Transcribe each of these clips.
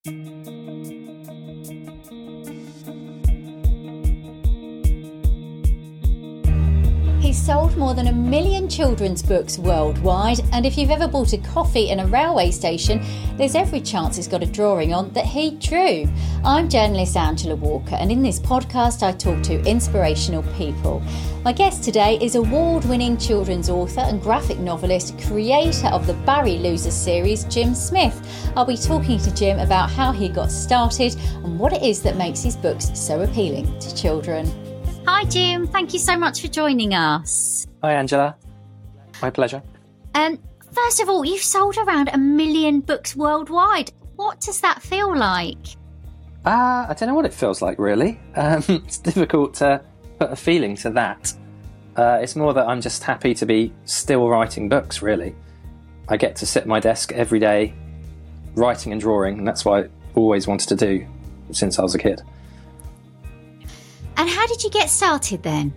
He's sold more than 1 million children's books worldwide, and if you've ever bought a coffee in a railway station, there's every chance he's got a drawing on that he drew. I'm journalist Angela Walker, and in this podcast I talk to inspirational people. My guest today is award-winning children's author and graphic novelist, creator of the Barry Losers series, Jim Smith. I'll be talking to Jim about how he got started and what it is that makes his books so appealing to children. Hi Jim, thank you so much for joining us. Hi Angela, my pleasure. First of all, you've sold around 1 million books worldwide. What does that feel like? I don't know what it feels like really. It's difficult to put a feeling to that. It's more that I'm just happy to be still writing books really. I get to sit at my desk every day writing and drawing, and that's what I always wanted to do since I was a kid. And how did you get started then?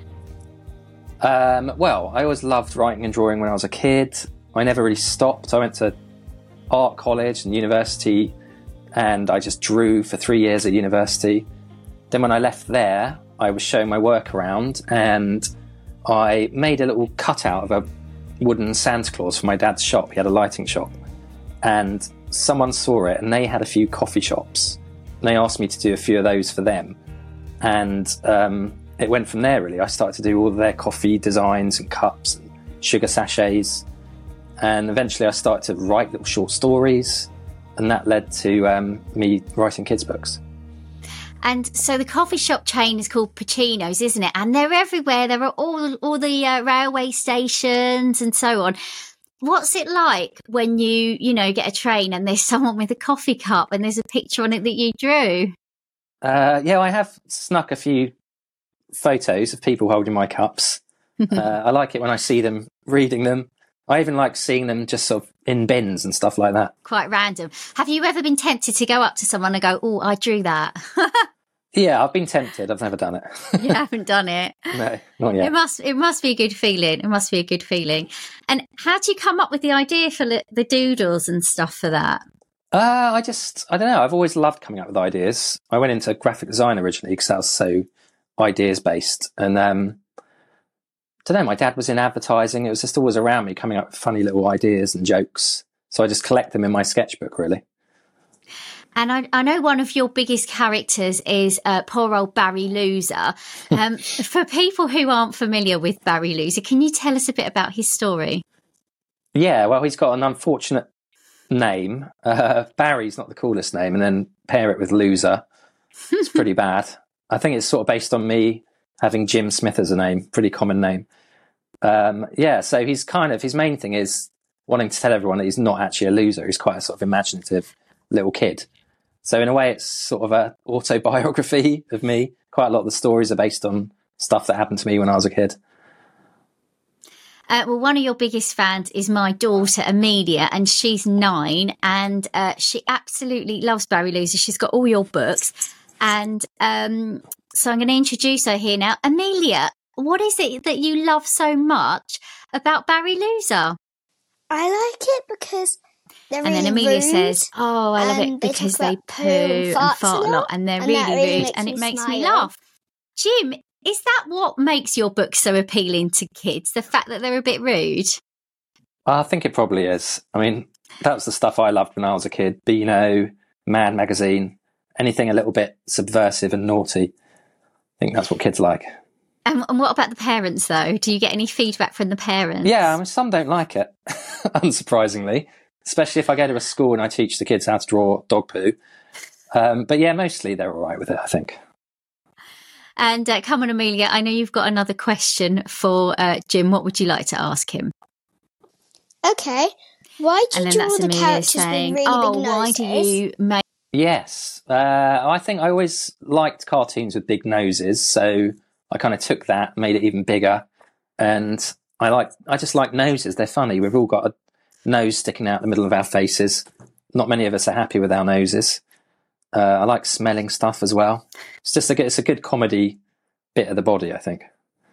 Well, I always loved writing and drawing when I was a kid. I never really stopped. I went to art college and university, and I just drew for 3 years at university. Then when I left there, I was showing my work around, and I made a little cutout of a wooden Santa Claus for my dad's shop. He had a lighting shop, and someone saw it, and they had a few coffee shops. And they asked me to do a few of those for them. And it went from there, really. I started to do all of their coffee designs and cups and sugar sachets. And eventually I started to write little short stories. And that led to me writing kids' books. And so the coffee shop chain is called Pacino's, isn't it? And they're everywhere. There are all the railway stations and so on. What's it like when you get a train and there's someone with a coffee cup and there's a picture on it that you drew? Yeah, I have snuck a few photos of people holding my cups. I like it when I see them reading them. I even like seeing them just sort of in bins and stuff like that. Quite random. Have you ever been tempted to go up to someone and go, "Oh, I drew that"? Yeah, I've been tempted. I've never done it. You haven't done it? No, not yet. It must be a good feeling. It must be a good feeling. And how do you come up with the idea for the doodles and stuff for that? I don't know. I've always loved coming up with ideas. I went into graphic design originally because that was so ideas based. And I don't know, my dad was in advertising. It was just always around me coming up with funny little ideas and jokes. So I just collect them in my sketchbook, really. And I know one of your biggest characters is poor old Barry Loser. For people who aren't familiar with Barry Loser, can you tell us a bit about his story? Yeah, well, he's got an unfortunate name. Barry's not the coolest name, and then pair it with Loser. It's pretty bad. I think it's sort of based on me having Jim Smith as a name, pretty common name. So he's his main thing is wanting to tell everyone that he's not actually a loser. He's quite a sort of imaginative little kid. So in a way, it's sort of an autobiography of me. Quite a lot of the stories are based on stuff that happened to me when I was a kid. Well, one of your biggest fans is my daughter, Amelia, and she's 9, and she absolutely loves Barry Loser. She's got all your books. And so I'm going to introduce her here now. Amelia, what is it that you love so much about Barry Loser? I like it because they're really rude. And then Amelia says, "Oh, I love it because they poo and fart a lot and they're really rude and it makes me laugh." Jim, is that what makes your book so appealing to kids, the fact that they're a bit rude? I think it probably is. I mean, that was the stuff I loved when I was a kid. Beano, Mad Magazine, anything a little bit subversive and naughty. I think that's what kids like. And what about the parents, though? Do you get any feedback from the parents? Yeah, I mean, some don't like it, unsurprisingly, especially if I go to a school and I teach the kids how to draw dog poo. But yeah, mostly they're all right with it, I think. And come on, Amelia, I know you've got another question for Jim. What would you like to ask him? Okay. Why do you draw the Amelia characters saying, with really big noses? Why do you make... Yes. I think I always liked cartoons with big noses, so I kind of took that, made it even bigger. And I just like noses. They're funny. We've all got a nose sticking out the middle of our faces. Not many of us are happy with our noses. I like smelling stuff as well. It's a good comedy bit of the body, I think.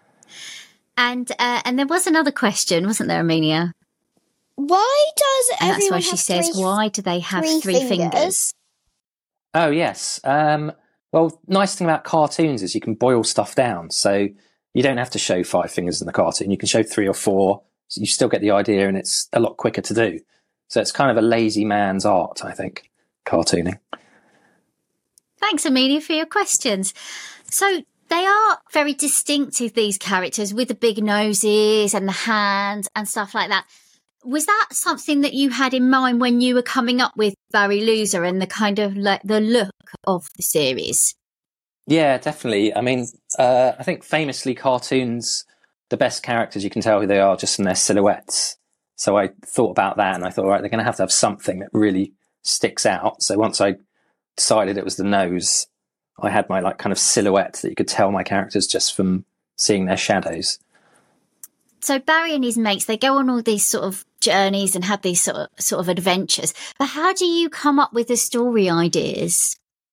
And there was another question, wasn't there, Amelia? Why does and everyone that's why she says, why do they have three fingers? Oh, yes. Well, nice thing about cartoons is you can boil stuff down. So you don't have to show 5 fingers in the cartoon. You can show 3 or 4. So you still get the idea, and it's a lot quicker to do. So it's kind of a lazy man's art, I think, cartooning. Thanks, Amelia, for your questions. So they are very distinctive, these characters, with the big noses and the hands and stuff like that. Was that something that you had in mind when you were coming up with Barry Loser and the kind of like the look of the series? Yeah, definitely. I mean, I think famously cartoons, the best characters, you can tell who they are just from their silhouettes. So I thought about that, and I thought, right, they're going to have something that really sticks out. So once I decided it was the nose, I had my like kind of silhouette that you could tell my characters just from seeing their shadows. So Barry and his mates, they go on all these sort of journeys and have these sort of adventures. But how do you come up with the story ideas?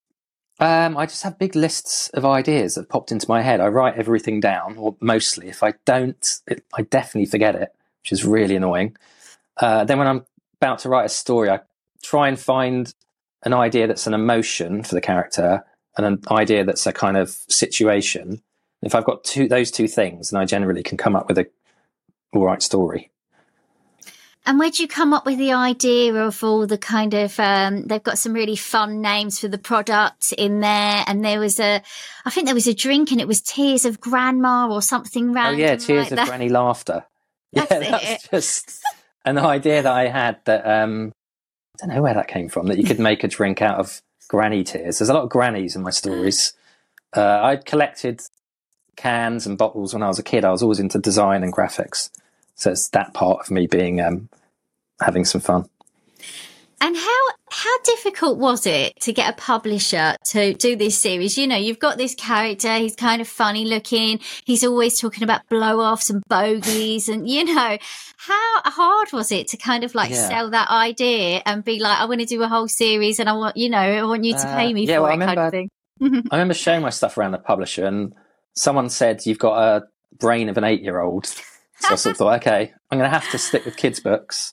I just have big lists of ideas that popped into my head. I write everything down, or mostly. If I don't, I definitely forget it, which is really annoying. Then when I'm about to write a story, I try and find an idea that's an emotion for the character and an idea that's a kind of situation. If I've got those two things, then I generally can come up with a all right story. And where'd you come up with the idea of all the kind of, they've got some really fun names for the products in there. And I think there was a drink and it was Tears of Grandma or something random. Oh yeah, Tears like of Granny Laughter. That's just an idea that I had that, I don't know where that came from, that you could make a drink out of granny tears. There's a lot of grannies in my stories. I'd collected cans and bottles when I was a kid. I was always into design and graphics. So it's that part of me being having some fun. And how difficult was it to get a publisher to do this series? You know, you've got this character, he's kind of funny looking, he's always talking about blow-offs and bogeys, and, you know, how hard was it to kind of like sell that idea and be like, I want to do a whole series and I want you to pay me for it, kind of thing? I remember showing my stuff around the publisher and someone said, you've got a brain of an 8-year-old. So I sort of thought, okay, I'm going to have to stick with kids' books.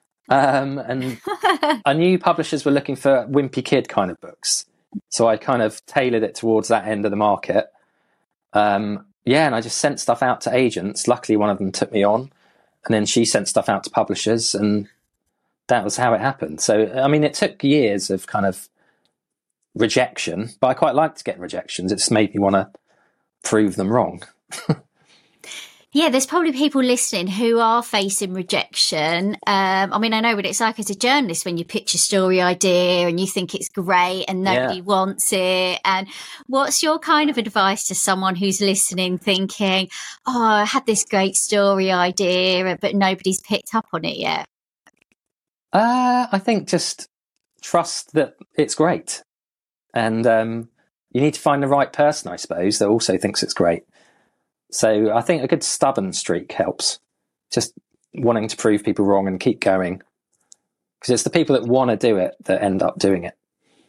And I knew publishers were looking for wimpy kid kind of books. So I kind of tailored it towards that end of the market. And I just sent stuff out to agents. Luckily, one of them took me on. And then she sent stuff out to publishers. And that was how it happened. So, I mean, it took years of kind of rejection. But I quite liked getting rejections. It just made me want to prove them wrong. Yeah, there's probably people listening who are facing rejection. I mean, I know what it's like as a journalist when you pitch a story idea and you think it's great and nobody wants it. And what's your kind of advice to someone who's listening thinking, oh, I had this great story idea, but nobody's picked up on it yet? I think just trust that it's great. And you need to find the right person, I suppose, that also thinks it's great. So I think a good stubborn streak helps. Just wanting to prove people wrong and keep going. Because it's the people that want to do it that end up doing it.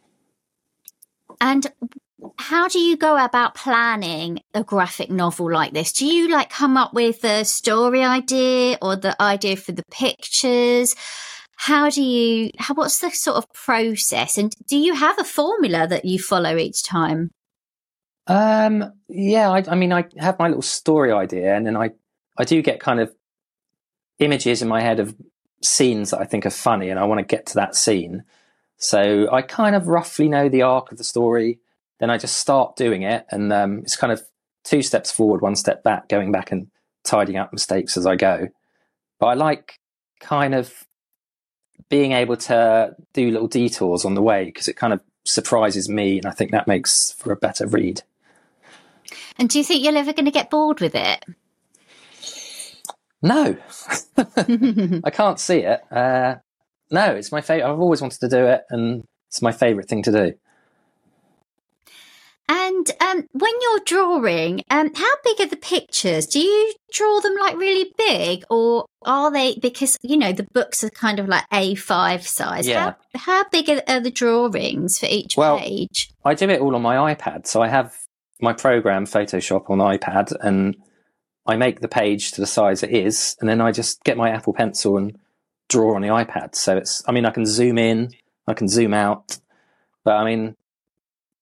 And how do you go about planning a graphic novel like this? Do you like come up with the story idea or the idea for the pictures? What's the sort of process? And do you have a formula that you follow each time? I mean, I have my little story idea, and then I do get kind of images in my head of scenes that I think are funny, and I want to get to that scene. So I kind of roughly know the arc of the story. Then I just start doing it, and it's kind of 2 steps forward, 1 step back, going back and tidying up mistakes as I go. But I like kind of being able to do little detours on the way because it kind of surprises me, and I think that makes for a better read. And do you think you're ever going to get bored with it? No, I can't see it. No, it's my favorite. I've always wanted to do it, and it's my favorite thing to do. And when you're drawing, how big are the pictures? Do you draw them like really big, or are they, because, you know, the books are kind of like A5 size. Yeah. How big are the drawings for each page? I do it all on my iPad. So I have my program Photoshop on iPad, and I make the page to the size it is, and then I just get my Apple Pencil and draw on the iPad. So I can zoom in, I can zoom out, but I mean,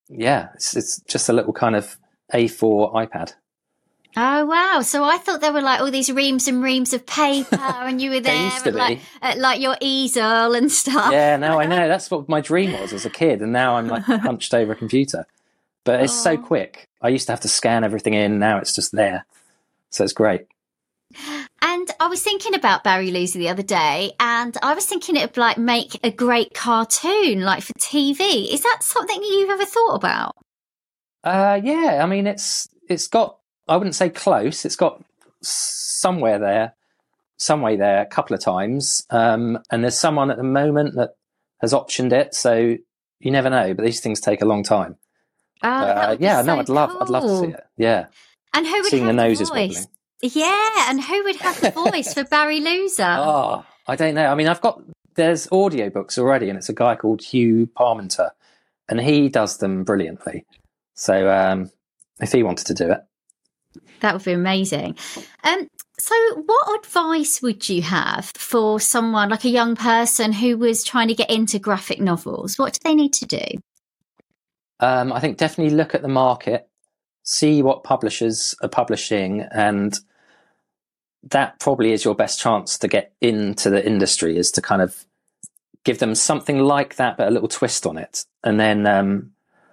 yeah, it's just a little kind of A4 iPad. Oh, wow. So I thought there were like all these reams and reams of paper and you were there at like your easel and stuff. Yeah, no, I know. That's what my dream was as a kid. And now I'm like hunched over a computer. But it's so quick. I used to have to scan everything in. Now it's just there. So it's great. And I was thinking about Barry Loser the other day, and I was thinking it would like make a great cartoon, like for TV. Is that something you've ever thought about? Yeah, I mean, it's got, I wouldn't say close. It's got some way there a couple of times. And there's someone at the moment that has optioned it. So you never know, but these things take a long time. Yeah, no, I'd love to see it. Yeah. And who would seeing have the noses voice? wobbling. Yeah, and who would have the voice for Barry Loser? Oh, I don't know. I mean, there's audiobooks already, and it's a guy called Hugh Parmenter, and he does them brilliantly. So if he wanted to do it. That would be amazing. So what advice would you have for someone like a young person who was trying to get into graphic novels? What do they need to do? I think definitely look at the market, see what publishers are publishing, and that probably is your best chance to get into the industry, is to kind of give them something like that, but a little twist on it. And then,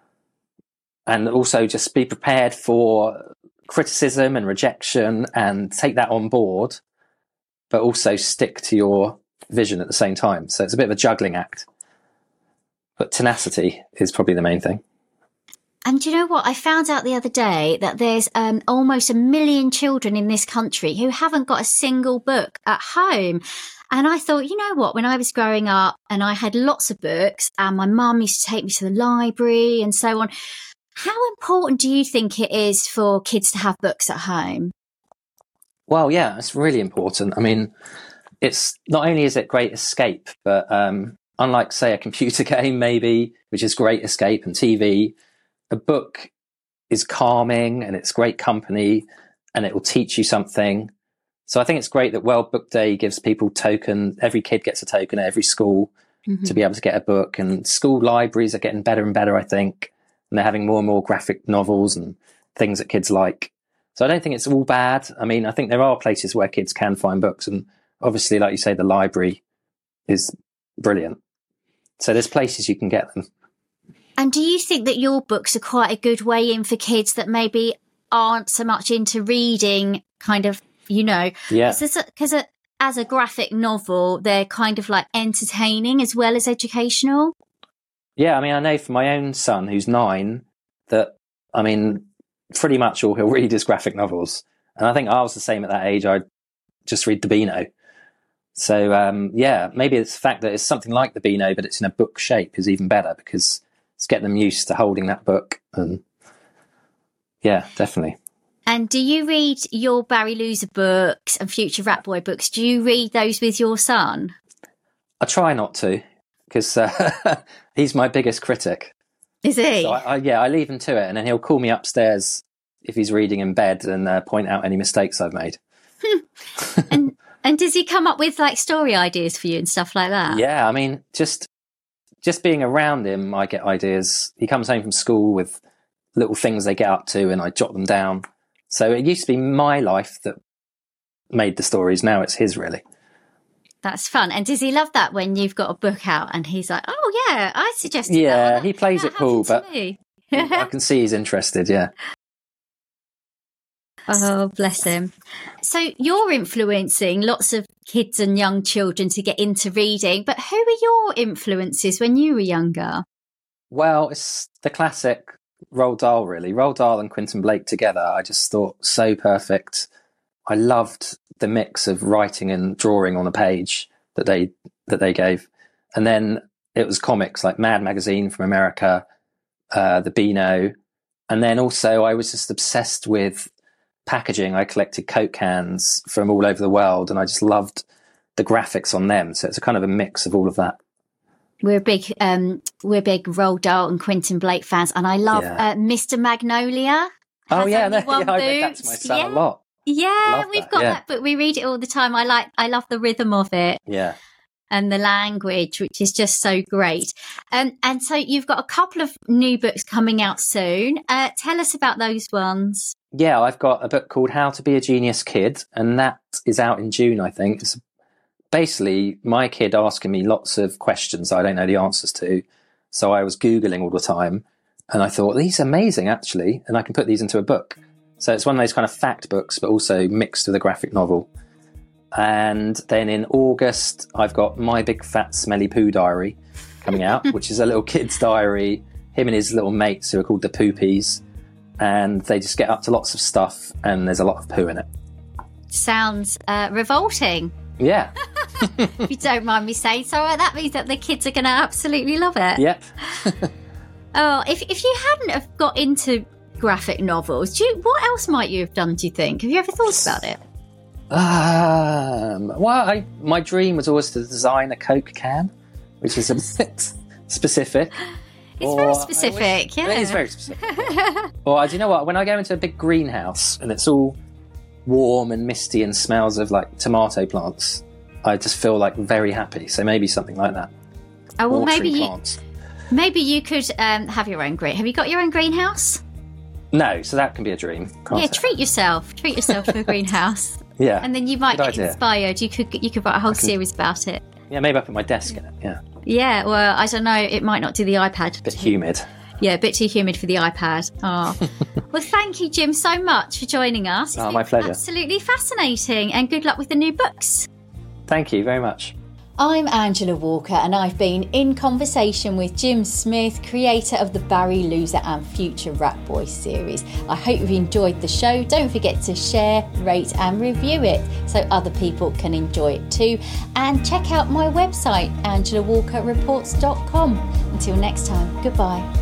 and also just be prepared for criticism and rejection and take that on board, but also stick to your vision at the same time. So it's a bit of a juggling act, but tenacity is probably the main thing. And do you know what? I found out the other day that there's almost 1 million children in this country who haven't got a single book at home. And I thought, you know what, when I was growing up and I had lots of books and my mum used to take me to the library and so on, how important do you think it is for kids to have books at home? Well, yeah, it's really important. I mean, it's not only is it great escape, but unlike, say, a computer game maybe, which is great escape, and TV, a book is calming and it's great company and it will teach you something. So I think it's great that World Book Day gives people every kid gets a token at every school to be able to get a book, and school libraries are getting better and better, I think. And they're having more and more graphic novels and things that kids like. So I don't think it's all bad. I mean, I think there are places where kids can find books, and obviously, like you say, the library is brilliant. So there's places you can get them. And do you think that your books are quite a good way in for kids that maybe aren't so much into reading, kind of, you know? Yeah. Because as a graphic novel, they're kind of like entertaining as well as educational. Yeah, I mean, I know for my own son, who's 9, that, I mean, pretty much all he'll read is graphic novels. And I think I was the same at that age. I'd just read the Beano. So, yeah, maybe it's the fact that it's something like the Beano, but it's in a book shape is even better, because it's getting them used to holding that book. And yeah, definitely. And do you read your Barry Loser books and Future Rat Boy books? Do you read those with your son? I try not to, because he's my biggest critic. Is he? So I leave him to it, and then he'll call me upstairs if he's reading in bed and point out any mistakes I've made. And does he come up with like story ideas for you and stuff like that? Yeah, I mean, just being around him, I get ideas. He comes home from school with little things they get up to, and I jot them down. So it used to be my life that made the stories. Now it's his, really. That's fun. And does he love that when you've got a book out and he's like, oh, yeah, I suggested that. Yeah, he plays it cool, but I can see he's interested, yeah. Oh, bless him. So you're influencing lots of kids and young children to get into reading, but who were your influences when you were younger? Well, it's the classic Roald Dahl, really. Roald Dahl and Quentin Blake together, I just thought so perfect. I loved the mix of writing and drawing on a page that they gave. And then it was comics like Mad Magazine from America, the Beano. And then also I was just obsessed with packaging. I collected Coke cans from all over the world, and I just loved the graphics on them. So it's a kind of a mix of all of that. We're big Roald Dahl and Quentin Blake fans, and I love Mr. Magnolia. Oh yeah, I read that to my son a lot. Yeah, we've got that book. We read it all the time. I love the rhythm of it. Yeah. and the language, which is just so great. And so you've got a couple of new books coming out soon. Tell us about those ones. Yeah, I've got a book called How to Be a Genius Kid, and that is out in June, I think. It's basically my kid asking me lots of questions I don't know the answers to. So I was Googling all the time, and I thought, these are amazing, actually, and I can put these into a book. So it's one of those kind of fact books, but also mixed with a graphic novel. And then in August, I've got My Big Fat Smelly Poo Diary coming out, which is a little kid's diary, him and his little mates who are called the Poopies. And they just get up to lots of stuff, and there's a lot of poo in it. Sounds revolting. Yeah. If you don't mind me saying so. That means that the kids are going to absolutely love it. Yep. Oh, if you hadn't have got into graphic novels, what else might you have done, do you think? Have you ever thought about it? Well, my dream was always to design a Coke can, which is a bit specific. It's very specific, yeah. It is very specific. Or, do you know what? When I go into a big greenhouse and it's all warm and misty and smells of like tomato plants, I just feel like very happy. So maybe something like that. Oh, well, maybe you could have your own green. Have you got your own greenhouse? No, so that can be a dream. Treat yourself to a greenhouse. Yeah, and then you might get inspired. You could write a whole series about it. Yeah, maybe I put my desk in it. Yeah. Yeah, well, I don't know. It might not do the iPad. A bit humid. Yeah, a bit too humid for the iPad. Oh. Well, thank you, Jim, so much for joining us. It's my pleasure. Absolutely fascinating, and good luck with the new books. Thank you very much. I'm Angela Walker, and I've been in conversation with Jim Smith, creator of the Barry Loser and Future Rat Boy series. I hope you've enjoyed the show. Don't forget to share, rate and review it so other people can enjoy it too. And check out my website, angelawalkerreports.com. Until next time, goodbye.